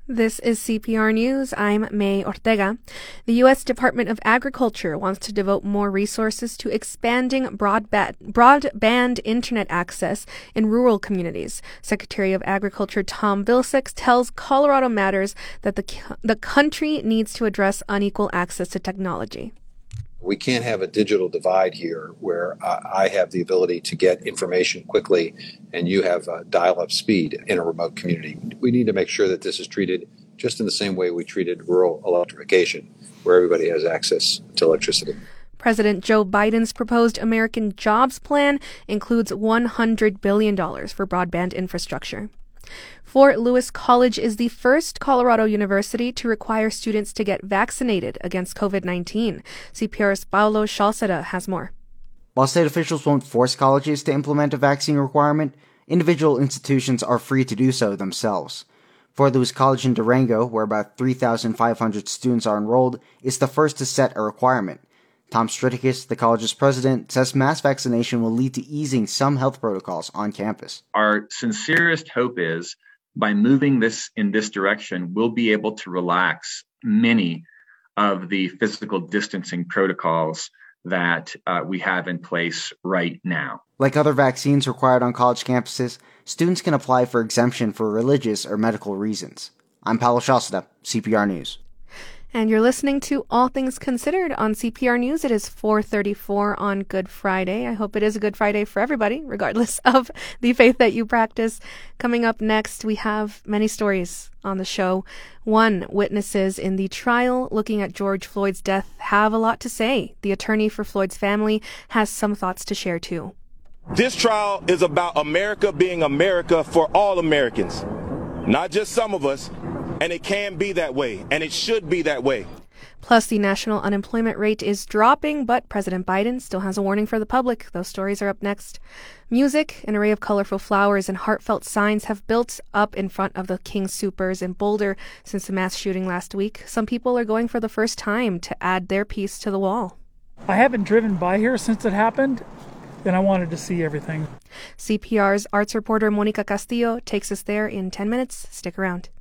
This is CPR News. I'm May Ortega. The U.S. Department of Agriculture wants to devote more resources to expanding broadband internet access in rural communities. Secretary of Agriculture Tom Vilsack tells Colorado Matters that the country needs to address unequal access to technology. We can't have a digital divide here where I have the ability to get information quickly and you have dial-up speed in a remote community. We need to make sure that this is treated just in the same way we treated rural electrification, where everybody has access to electricity. President Joe Biden's proposed American Jobs Plan includes $100 billion for broadband infrastructure. Fort Lewis College is the first Colorado university to require students to get vaccinated against COVID-19. CPR's Paulo Shalceda has more. While state officials won't force colleges to implement a vaccine requirement, individual institutions are free to do so themselves. Fort Lewis College in Durango, where about 3,500 students are enrolled, is the first to set a requirement. Tom Striticus, the college's president, says mass vaccination will lead to easing some health protocols on campus. Our sincerest hope is, by moving this in this direction, we'll be able to relax many of the physical distancing protocols that we have in place right now. Like other vaccines required on college campuses, students can apply for exemption for religious or medical reasons. I'm Paulo Shalceda, CPR News. And you're listening to All Things Considered on CPR News. It is 4:34 on Good Friday. I hope it is a good Friday for everybody, regardless of the faith that you practice. Coming up next, we have many stories on the show. One, witnesses in the trial looking at George Floyd's death have a lot to say. The attorney for Floyd's family has some thoughts to share too. This trial is about America being America for all Americans, not just some of us. And it can be that way, and it should be that way. Plus, the national unemployment rate is dropping, but President Biden still has a warning for the public. Those stories are up next. Music, an array of colorful flowers and heartfelt signs have built up in front of the King Soopers in Boulder since the mass shooting last week. Some people are going for the first time to add their piece to the wall. I haven't driven by here since it happened, and I wanted to see everything. CPR's arts reporter Monica Castillo takes us there in 10 minutes. Stick around.